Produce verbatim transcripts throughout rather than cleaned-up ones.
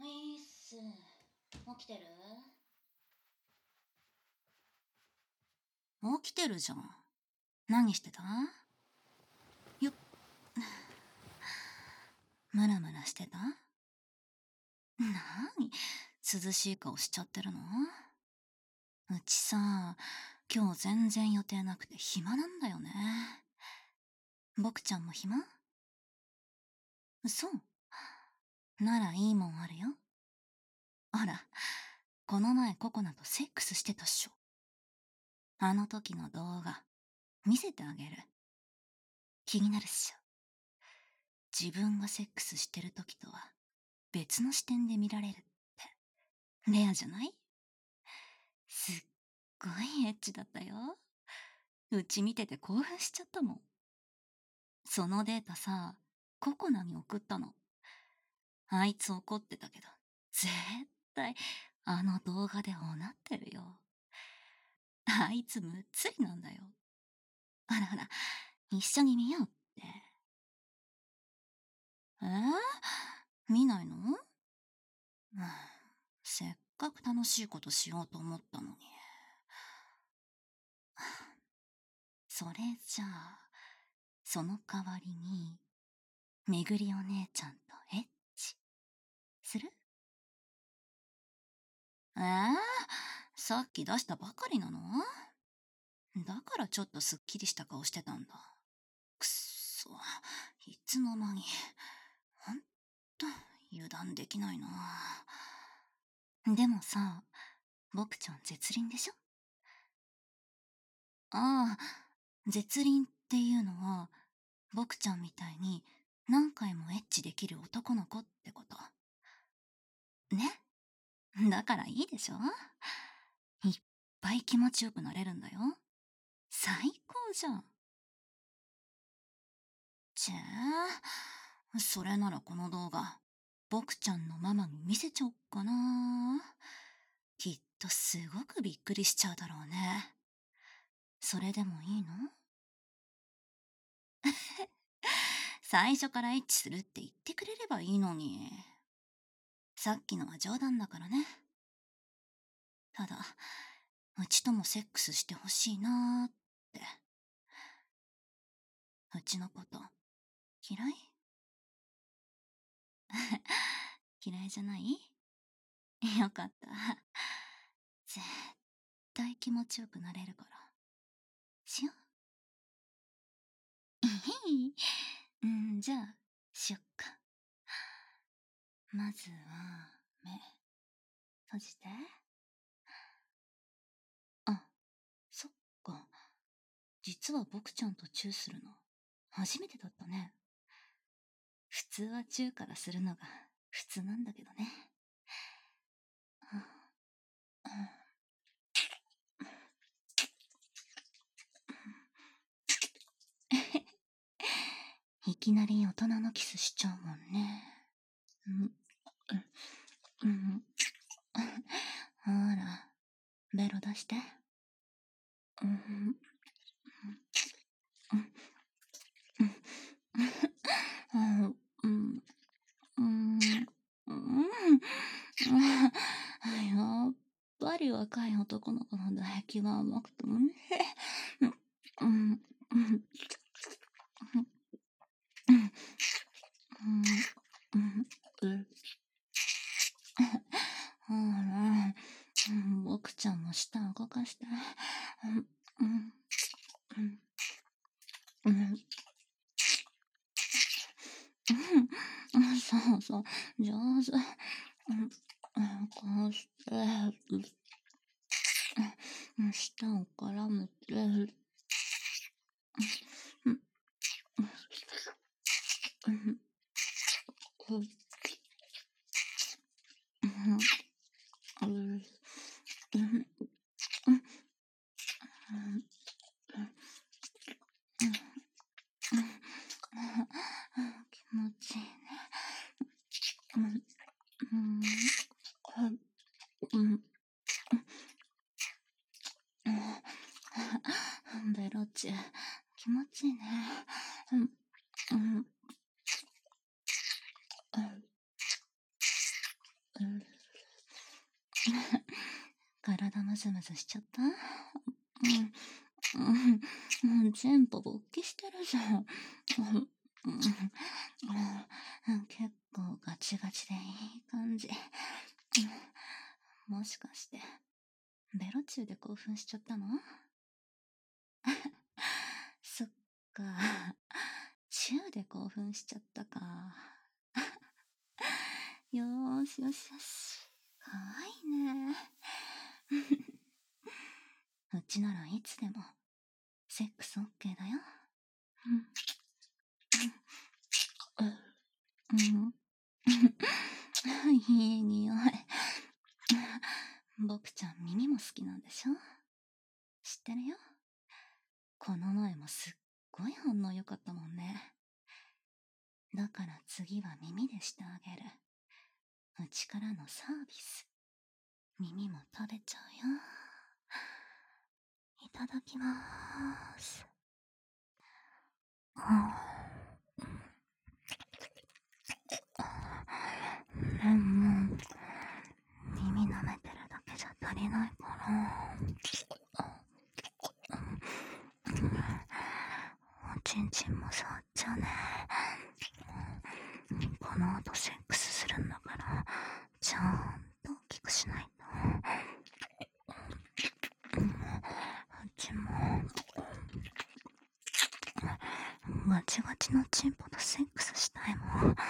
いっす。起きてる？起きてるじゃん。何してた？よっ。ムラムラしてた？なに涼しい顔しちゃってるの？うちさ、今日全然予定なくて暇なんだよね。僕ちゃんも暇？そう。ならいいもんあるよ。あら、この前ココナとセックスしてたっしょ。あの時の動画、見せてあげる。気になるっしょ。自分がセックスしてる時とは別の視点で見られるって、レアじゃない？すっごいエッチだったよ。うち見てて興奮しちゃったもん。そのデータさ、ココナに送ったの。あいつ怒ってたけど、絶対あの動画でおなってるよ。あいつむっつりなんだよ。あらあら、一緒に見ようって。えー、見ないの？うん、せっかく楽しいことしようと思ったのに。それじゃあ、その代わりに、めぐりお姉ちゃんとエッチ、する？えー、さっき出したばかりなの？だからちょっとすっきりした顔してたんだ。くっそ、いつの間に。ほんと、油断できないな。でもさ、僕ちゃん絶倫でしょ？ああ、絶倫っていうのは、僕ちゃんみたいに何回もエッチできる男の子ってこと。ね？だからいいでしょ？いっぱい気持ちよくなれるんだよ。最高じゃん。ちぇー、それならこの動画、僕ちゃんのママに見せちゃおっかな。きっとすごくびっくりしちゃうだろうね。それでもいいの？最初からエッチするって言ってくれればいいのに。さっきのは冗談だからね。ただ、うちともセックスしてほしいなーって。うちのこと、嫌い？嫌いじゃない？よかった。絶対気持ちよくなれるから。しよう。うん、じゃあ、しよっか。まずは、目、閉じて。あ、そっか。実は僕ちゃんとチューするの、初めてだったね。普通はチューからするのが普通なんだけどね。いきなり大人のキスしちゃうもんね。うん、うん、ほら、ベロ出して。うん、うん、うん、うん、うん、やっぱり若い男の子の唾液は甘くてもね。うん、うん、うん、ほら、僕ちゃんも舌動かして。うん、うん、うん、うん、そうそう、上手。うん、こうして、舌を絡めて、うん、うん、うん、うん、うん、うん、気持ちいいね。うん、うん、うん、うん、ベロチェ、気持ちいいね。うん、うん、 体ムズムズしちゃった？うん、うん、チンポ勃起してるじゃん。うんうんうん結構ガチガチでいい感じ。うんもしかして、ベロチューで興奮しちゃったの？そっか。チューで興奮しちゃったか。よーしよしよし。かわいいね。うちならいつでも、セックスオッケーだよ。うん。うん。いい匂い。僕ちゃん耳も好きなんでしょ？知ってるよ。この前もすっごい反応良かったもんね。だから次は耳でしてあげる。うちからのサービス。耳も食べちゃうよ。いただきまーす。でも、耳舐めてるだけじゃ足りないかな。おちんちんも触っちゃうね。この後セックスするんだから、ちゃんと大きくしないと。うちも、ガチガチのチンポとセックスしたいもん。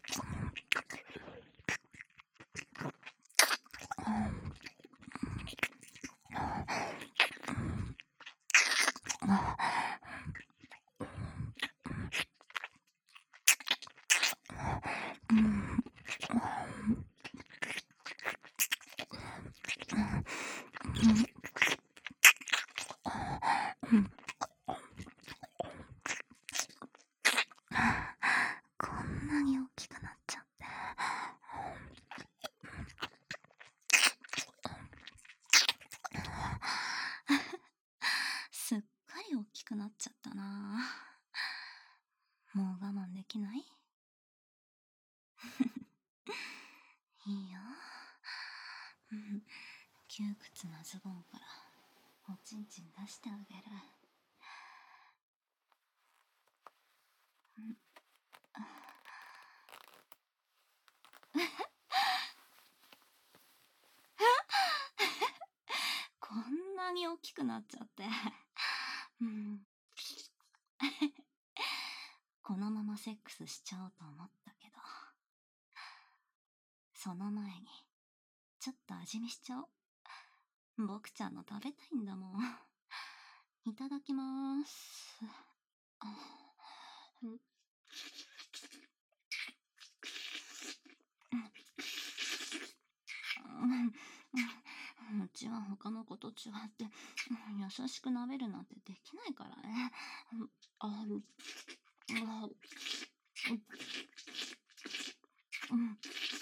こんなに大きくなっちゃって。すっかり大きくなっちゃったな。もう我慢できない？いいよ。うん窮屈なズボンからおちんちん出してあげる。こんなに大きくなっちゃって。うん、このままセックスしちゃおうと思ったけど、その前に、ちょっと味見しちゃおう。僕ちゃんの食べたいんだもん。いただきまーす。あうんうんうちは他の子と違ってうん優しく舐めるなんてできないからね。うんあるあるうんうん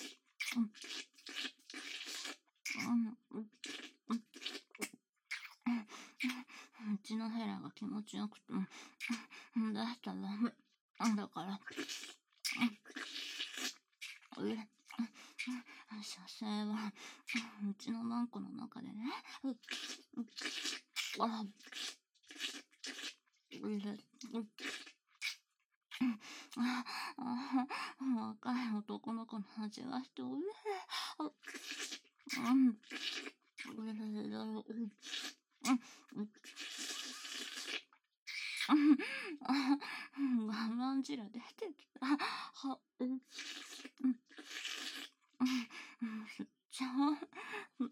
うんうんうちのヘラが気持ちよくてうん出したらダメだからうんえ射精はうちのマンコの中でねううあうれうああ若い男の子の味がしておいしい。うん。うれれれうんうんあ我慢汁出てきた。は、うん、うん、うん、吸っちゃう。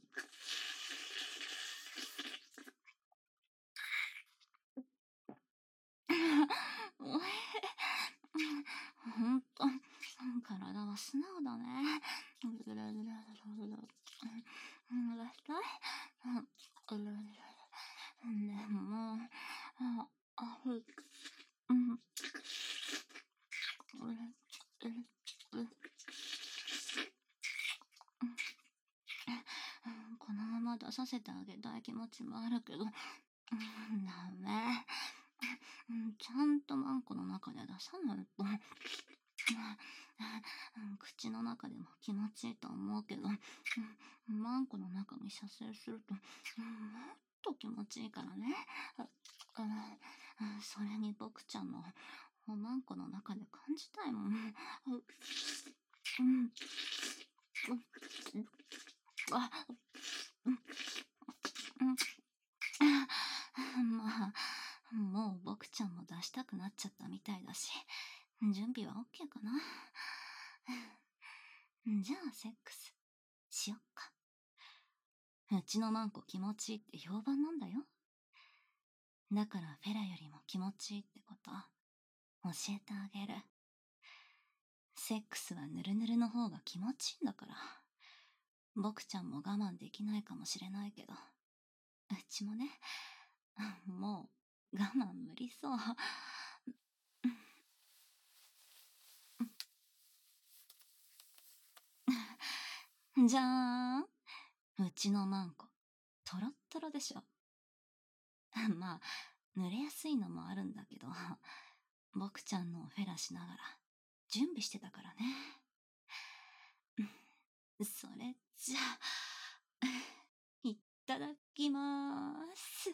おいほんと、体は素直だね。うれれれれれれうん、出したい。うん、うれれれでも、あ、あ、ふ、うん、うれ、うれ、ううんこのまま出させてあげたい気持ちもあるけど、うん、ダメ。うんちゃんとマンコの中で出さないと。うん口口の中でも気持ちいいと思うけど、うん、マンコの中に射精すると、うん、もっと気持ちいいからね。ああうんそれに僕ちゃんのおまんこの中で感じたいもん。うん、うん、あ、うん、うん、まあ、もう僕ちゃんも出したくなっちゃったみたいだし、準備は オーケー かな。じゃあ、セックスしよっか。うちのマンコ気持ちいいって評判なんだよ。だからフェラよりも気持ちいいってこと教えてあげる。セックスはぬるぬるの方が気持ちいいんだから。僕ちゃんも我慢できないかもしれないけど、うちもね、もう我慢無理そう。じゃーん。うちのマンコ、トロットロでしょ。まあ、濡れやすいのもあるんだけど、僕ちゃんのをフェラしながら準備してたからね。それじゃあ、いただきまーす。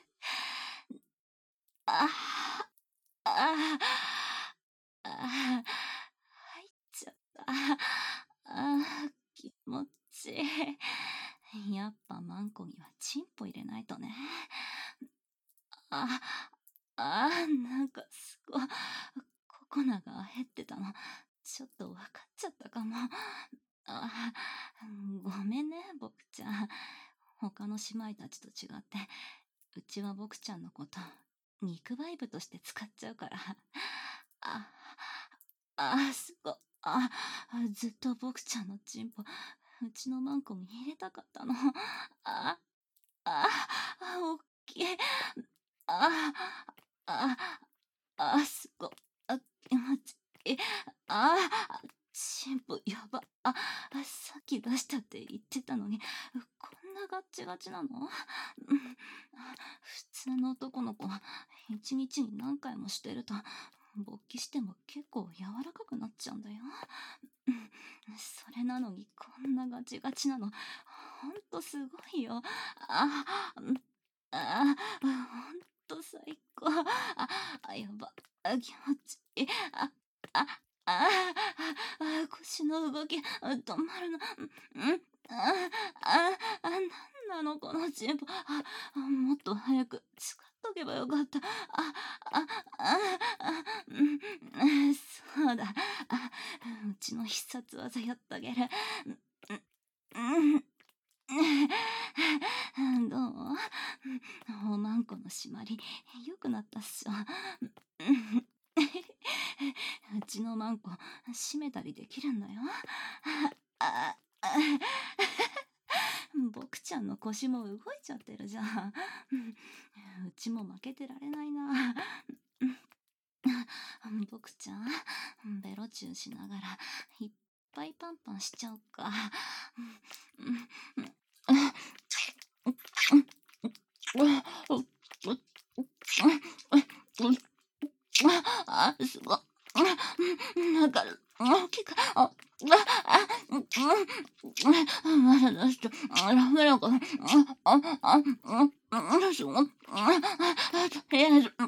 ああ、ああ、入っちゃった。ああ、気持ちいい。やっぱマンコにはチンポ入れないとね。あ、あー、なんかすごい、ココナが減ってたの。ちょっとわかっちゃったかも。あ、ごめんね、僕ちゃん。他の姉妹たちと違って、うちは僕ちゃんのこと、肉バイブとして使っちゃうから。あ、あ、すごい。あ、ずっと僕ちゃんのチンポ、うちのマンコに入れたかったの。あ、あ、おっきい。あ、あ、あ、すごい。あ、気持ちいい。あ、チンポやば。あ、さっき出したって言ってたのに、こんなガッチガチなの？うん、普通の男の子は一日に何回もしてると、勃起しても結構柔らかくなっちゃうんだよ。うん、それなのにこんなガチガチなの、ほんとすごいよ。あ、あ、ほんと最高。あ、あ、やば。あ、気持ちいい。あ、あ、あ、あ、腰の動き、あ止まるの。うん、あ、あ、あ、なんなのこのチンポ。あ、あもっと早く使っとけばよかった。あ、あ、あ、あ、うん、そうだ。あ、うちの必殺技やってあげる。うん、うんどうおまんこの締まり、良くなったっしょ。うちのマンコ、閉めたりできるんだよ。ああ僕ちゃんの腰も動いちゃってるじゃん。うちも負けてられないな。僕ちゃん、ベロチューしながら、いっぱいパンパンしちゃおうか。あ、すごい。なんか、大きく、あ、あ、あ、うん、まだ出して、あ、滑らか、あ、あ、あ、うん、すごい。とりあえず、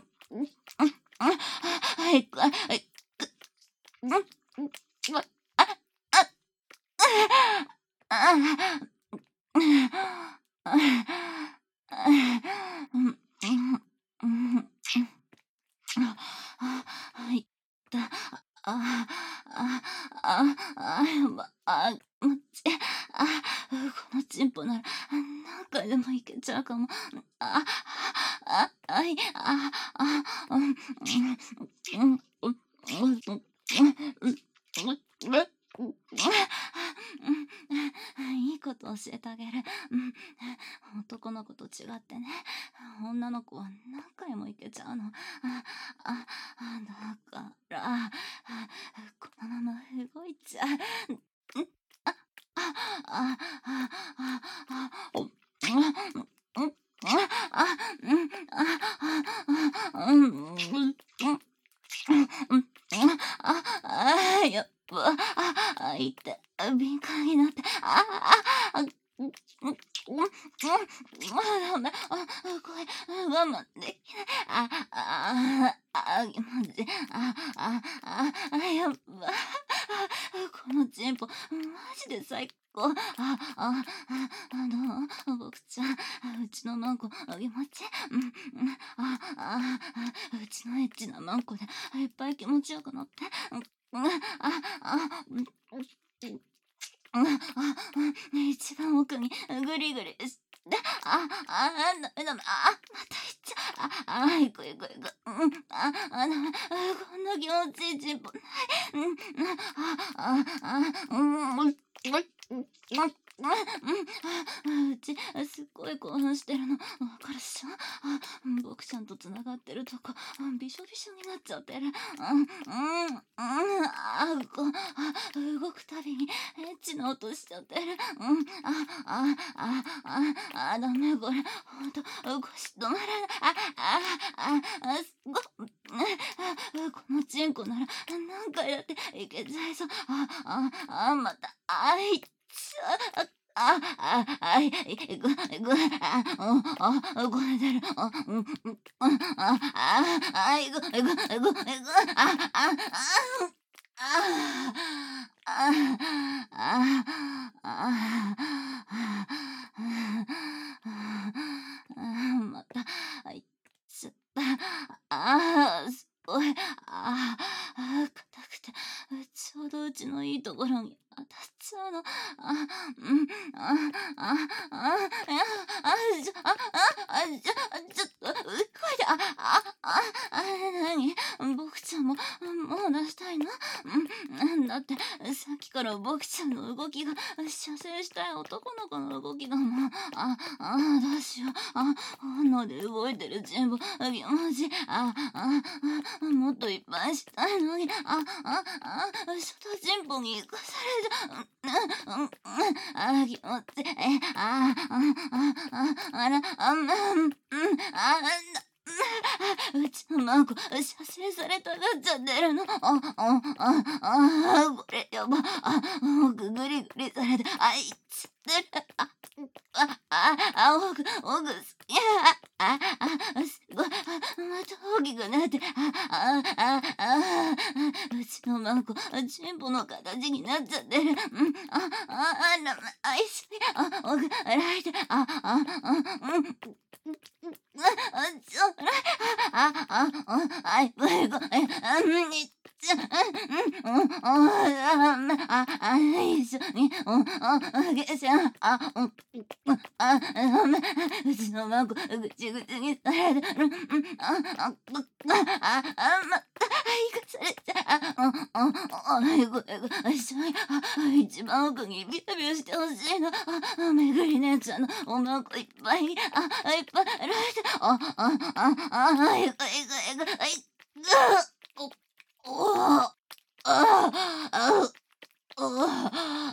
はい、はい、うん、あ、あ、あ、あ、はいった。あ、あ、あ、あ、やば、あ、もち、あ、このチンポなら何回でもいけちゃうかも。あ、あ、あい、あ、あ、うん、うん、うん、うん、うん、いいこと教えてあげる。うん、男の子と違ってね、女の子は何回もいけちゃうの。あ、あ、だから、このまま動いちゃう。あ、あ、あ、あ、あ、あ、お、あ、うん、あ、うん、あ、あ、うん、うん、うん、あ、あ、やっぱ、 あ、あ、いって、敏感になって、ああ、あ、うん、うん、うん、うん、ダメ、あ、これ、我慢できない。あ、ああ、あ、気持ちいい。あ、あ、あ、あ、やば、あ、このチンポ、マジで最高。あ、あ、あ、あの、僕ちゃん、うちのマンコ、気持ちいい。うん、うん、あ、あ、あ、うちのエッチなマンコで、いっぱい気持ちよくなって。うん、うん、あ、あ、うん、うん、あ、あ、うん、一番奥にぐりぐりして、あ、あ、ダメダメ、あ、また行っちゃう。あ、あ、行く行く行く。うん、あ、あ、ダメ、あ、こんな気持ちいいチンポない。うん、あ、あ、あ、うん、うん、うん、うん、うん、うん、うち、すっごい興奮してるの、わかるっしょ。あ、僕ちゃんと繋がってるとこ、びしょびしょになっちゃってる。うん、うん、うん、あ、こう、あ、動くたびにエッチな音しちゃってる。うん、あ、あ、あ、あ、あ、ダメこれ、ほんと、腰止まらない。あ、あ、あ、あ、すごっ、あ、このチンコなら何回だっていけちゃいそう。あ、あ、あ、また、あいっちゃ、あ、あ、あ、い、ぐ、ぐ、あ、うん、あ、これ出る。あ、うん、うん、うん、あ、あ、あ、いぐ、ぐ、ぐ、ぐ、あ、あ、あ、ああ、ああ、ああ、また、あ、いっちゃった。ああ、すごい。ああ、硬くて、ちょうどうちのいいところに当たっちゃうの。あ、うん、あ、あ、あ、いや、あ、ちょ、あ、あ、あ、ちょ、ちょっと、うっこいで、あ、あ、あ、あ、なに、僕ちゃんも、もう出したいの？うん、だって、さっきから僕ちゃんの動きが、射精したい男の子の動きがもう、あ、あ、どうしよう。あ、本能で動いてる全部、気持ちいい。あ、あ、あ、もっといっぱいしたいのに、あ、あ、あ、外チンポに行かされちゃう。うん、うん、うん、あ、気持ちいい。え、あ、あ、あ、あ、あら、あ、うん、うん、あ、うちのマンコ、射精されたがっちゃってるの。あ、あ、あ、あ、これやば。あ、ぐぐりぐりされて、あいっちゃってる。あ、あ、あ、あ、おぐ、おぐ、すいや、あ、あ、すごい。あ、また大きくなって、あ、あ、あ、あ、うちのマンコ、チンポの形になっちゃってる。うん、あ、あ、あ、ら、あ、一緒に、あ、おぐ、らいて、あ、あ、あ、うん、あ、ちょ、あ、あ、あ、あい、ごめん、ごめん、あ、にっちゃ、うん、うん、あ、あ、あ、一緒に、うん、あ、げしゃ、あ、うん、あ、うちのマンコ、ぐちぐちにされてる、うん、あ、あ、あ、あ、あ、また、行かされちゃう、あ、うん、あ、あ、ごめん、ごめん、一緒に、あ、一番奥にビュービューしてほしいの、あ、めぐり姉ちゃんのおまんこいっぱいに、あ、いっぱいられて、あ、あ、あ、あ、いくいくいく、いく、お、お、あ、あ、あ、お、あ、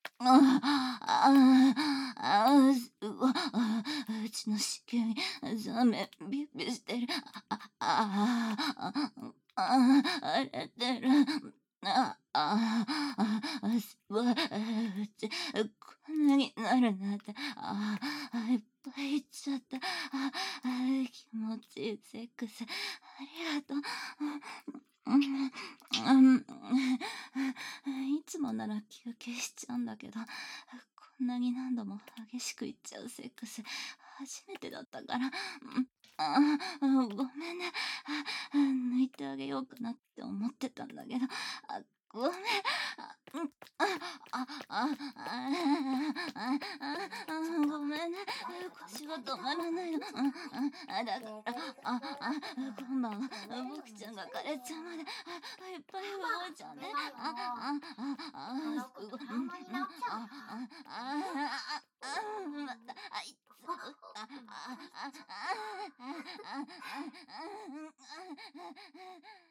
あ、あ、すごい、あ、うちの子宮にザメビュービューしてる。あ、あ、あ、あ、あ、荒れてる。あ、あ、あ、すごい、うち、こんなになるなんて、あ、いっぱいいっちゃった。あ、気持ちいいセックス。ありがとう。うん、うん、いつもなら休憩しちゃうんだけど、こんなに何度も激しくいっちゃうセックス、初めてだったから、うん、あ、ごめんね。あ、抜いてあげようかなって思ってたんだけど、あ、ごめん。あ、うん、あ、あ、あ、あ、あ、あ、ごめんね。腰が止まらないの。うん、あ、だから、あ、あ、今晩は僕ちゃんが枯れちゃうまで、あ、いっぱい動いちゃうね。あ、あ、あ、あ、すごい。うん、うん、あ、あ、あ、あ、あ、また、あいつ、あ、あ、あ、あ、あ、あ、あ、あ、あ、あ、